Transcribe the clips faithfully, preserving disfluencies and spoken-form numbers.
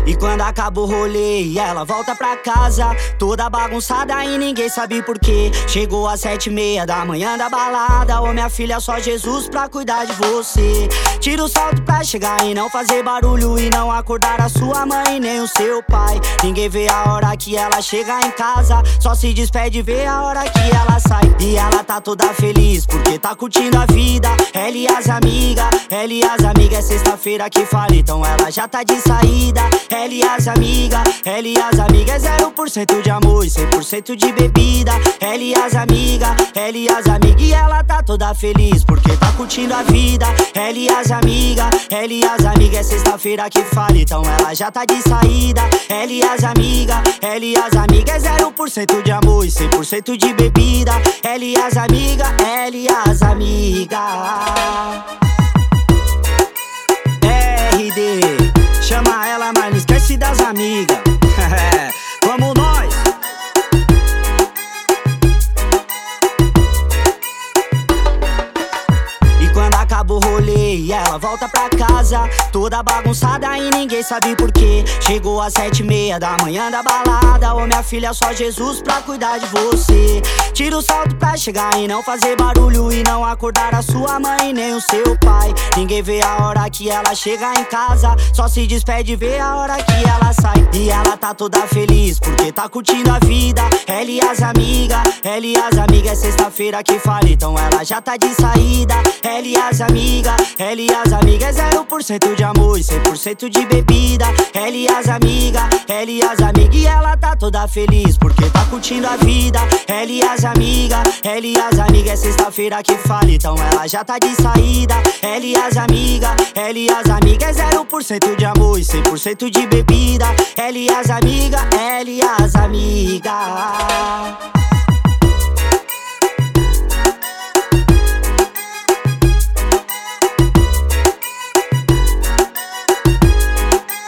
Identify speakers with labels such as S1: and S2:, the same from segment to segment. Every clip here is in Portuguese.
S1: E quando acaba o rolê, ela volta pra casa toda bagunçada e ninguém sabe porquê. Chegou às sete e meia da manhã da balada. Ô minha filha, só Jesus pra cuidar de você. Tira o salto pra chegar e não fazer barulho, e não acordar a sua mãe nem o seu pai. Ninguém vê a hora que ela chega em casa, só se despede e vê a hora que ela sai. E ela tá toda feliz porque tá curtindo a vida. Ela e as amigas, ela e as amigas, é sexta-feira que fala, então ela já tá de saída. Ela e as amigas, ela e as amigas, zero por cento de amor e cem por cento de bebida. Ela e as amigas, ela e as amigas, e ela tá toda feliz porque tá curtindo a vida. Ela e as amigas, ela e as amigas, é sexta-feira que fala, então ela já tá de saída. Ela e as amigas, ela e as amigas, zero por cento de amor e cem por cento de bebida. Ela e as amigas, ela e as amigas. R D, chama ela, mas não esquece das amigas. Vamos nós! E quando acaba o rolê, ela volta pra casa toda bagunçada e ninguém sabe porquê. Chegou às sete e meia da manhã da balada. Ô minha filha, só Jesus pra cuidar de você. Tira o salto pra chegar e não fazer barulho, e não acordar a sua mãe nem o seu pai. Ninguém vê a hora que ela chega em casa, só se despede e vê a hora que ela sai. E ela tá toda feliz porque tá curtindo a vida. Ela e as amigas, ela e as amigas, é sexta-feira que fala, então ela já tá de saída. Ela e as amigas, ela e as amigas, zero por cento de amor e cem por cento de bebida. Ela e as amigas, ela e as amigas, e ela tá toda feliz porque tá curtindo a vida. Ela e as amigas, ela e as amigas, é sexta-feira que fala, então ela já tá de saída. Ela e as amigas, ela e as amigas, zero por cento de amor e cem por cento de bebida. Ela e as amigas, ela e as amigas.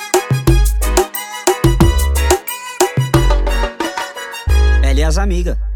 S1: Ela e as amigas.